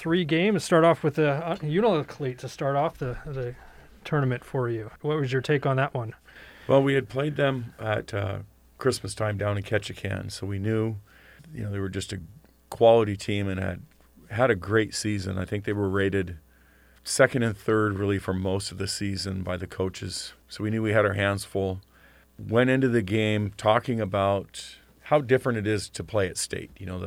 3 games. Start off with the Unalakleet to start off the tournament for you. What was your take on that one? Well, we had played them at Christmas time down in Ketchikan, so we knew, they were just a quality team and had a great season. I think they were rated second and third really for most of the season by the coaches. So we knew we had our hands full. Went into the game talking about how different it is to play at state. The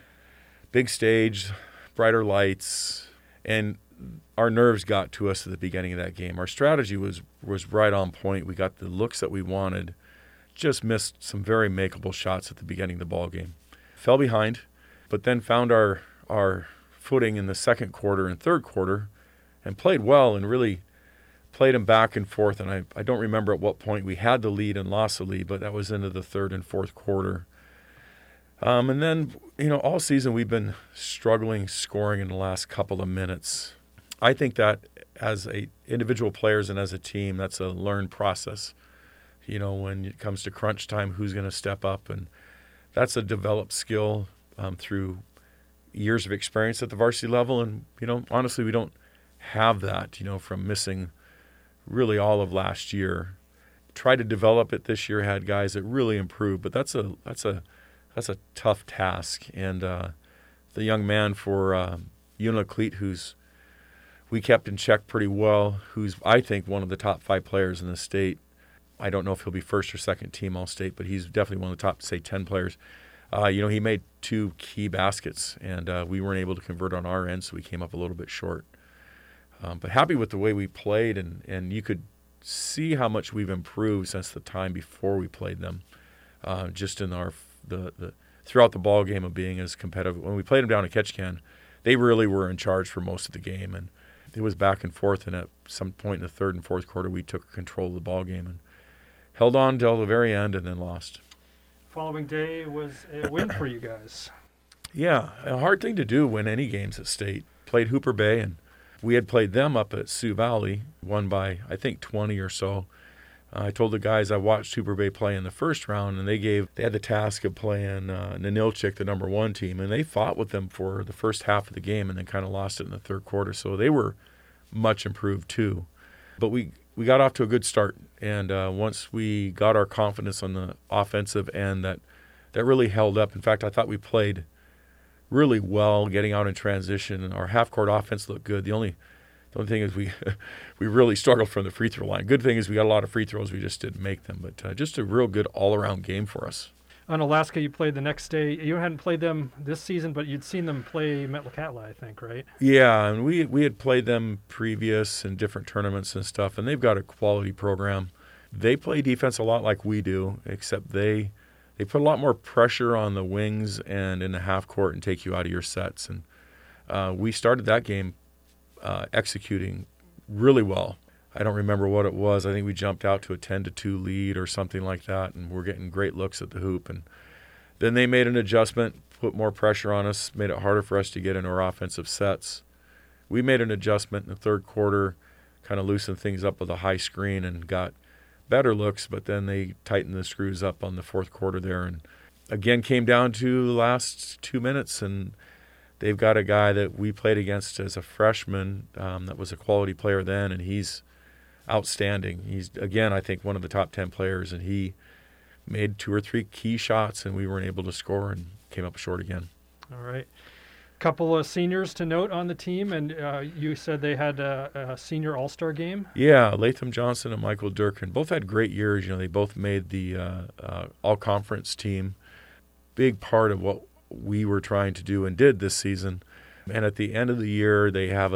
big stage, brighter lights, and our nerves got to us at the beginning of that game. Our strategy was right on point. We got the looks that we wanted, just missed some very makeable shots at the beginning of the ball game. Fell behind, but then found our footing in the second quarter and third quarter and played well and really played them back and forth. And I don't remember at what point we had the lead and lost the lead, but that was into the third and fourth quarter. And then, all season we've been struggling scoring in the last couple of minutes. I think that as individual players and as a team, that's a learned process. When it comes to crunch time, who's going to step up? And that's a developed skill through years of experience at the varsity level. And, honestly, we don't have that, from missing really all of last year. Tried to develop it this year, had guys that really improved, but that's a tough task. And the young man for Unalakleet, who's we kept in check pretty well, who's I think one of the top 5 players in the state. I don't know if he'll be first or second team All-State, but he's definitely one of the top, say, 10 players. He made 2 key baskets, and we weren't able to convert on our end, so we came up a little bit short. But happy with the way we played, and you could see how much we've improved since the time before we played them, just in the throughout the ball game of being as competitive. When we played them down at Ketchikan, they really were in charge for most of the game, and it was back and forth. And at some point in the third and fourth quarter, we took control of the ball game and held on till the very end, and then lost. Following day was a win for you guys. Yeah, a hard thing to do, win any games at state. Played Hooper Bay, and we had played them up at Sioux Valley, won by, I think, 20 or so. I told the guys I watched Hooper Bay play in the first round, and they had the task of playing Ninilchik, the number 1 team, and they fought with them for the first half of the game and then kind of lost it in the third quarter. So they were much improved too. But we got off to a good start, and once we got our confidence on the offensive end, that really held up. In fact, I thought we played really well getting out in transition, and our half-court offense looked good. The only thing is we really struggled from the free throw line. Good thing is we got a lot of free throws. We just didn't make them. But just a real good all-around game for us. On Alaska, you played the next day. You hadn't played them this season, but you'd seen them play Metlakatla, I think, right? Yeah, and we had played them previous in different tournaments and stuff, and they've got a quality program. They play defense a lot like we do, except they put a lot more pressure on the wings and in the half court and take you out of your sets. And we started that game executing really well. I don't remember what it was. I think we jumped out to a 10-2 lead or something like that, and we're getting great looks at the hoop. And then they made an adjustment, put more pressure on us, made it harder for us to get into our offensive sets. We made an adjustment in the third quarter, kind of loosened things up with a high screen and got better looks, but then they tightened the screws up on the fourth quarter there. And again, came down to the last 2 minutes, and they've got a guy that we played against as a freshman that was a quality player then, and he's outstanding. He's, again, I think one of the top 10 players, and he made 2 or 3 key shots, and we weren't able to score and came up short again. All right. Couple of seniors to note on the team, and you said they had a senior all-star game? Yeah, Latham Johnson and Michael Durkin both had great years. They both made the all-conference team. Big part of what we were trying to do and did this season. And at the end of the year, they have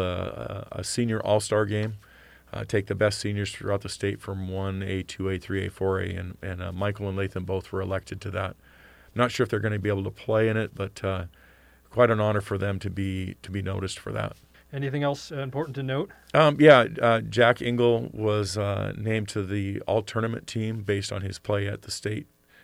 a senior all-star game. Take the best seniors throughout the state from 1A, 2A, 3A, 4A, and Michael and Latham both were elected to that. Not sure if they're going to be able to play in it, but quite an honor for them to be noticed for that. Anything else important to note? Jack Engel was named to the all-tournament team based on his play at the state.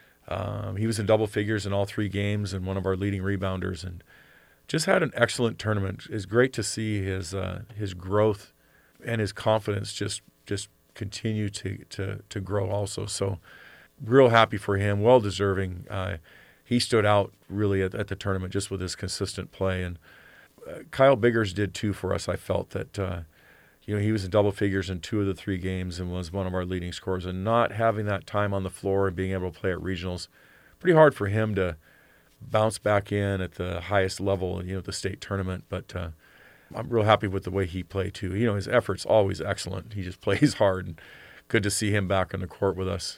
He was in double figures in all 3 games and one of our leading rebounders, and just had an excellent tournament. It's great to see his growth and his confidence just continue to grow also. So real happy for him, well-deserving. He stood out really at the tournament just with his consistent play. And Kyle Biggers did too for us. I felt that he was in double figures in 2 of the 3 games and was one of our leading scorers. And not having that time on the floor and being able to play at regionals, pretty hard for him to bounce back in at the highest level, the state tournament. But I'm real happy with the way he played too. His effort's always excellent. He just plays hard, and good to see him back on the court with us.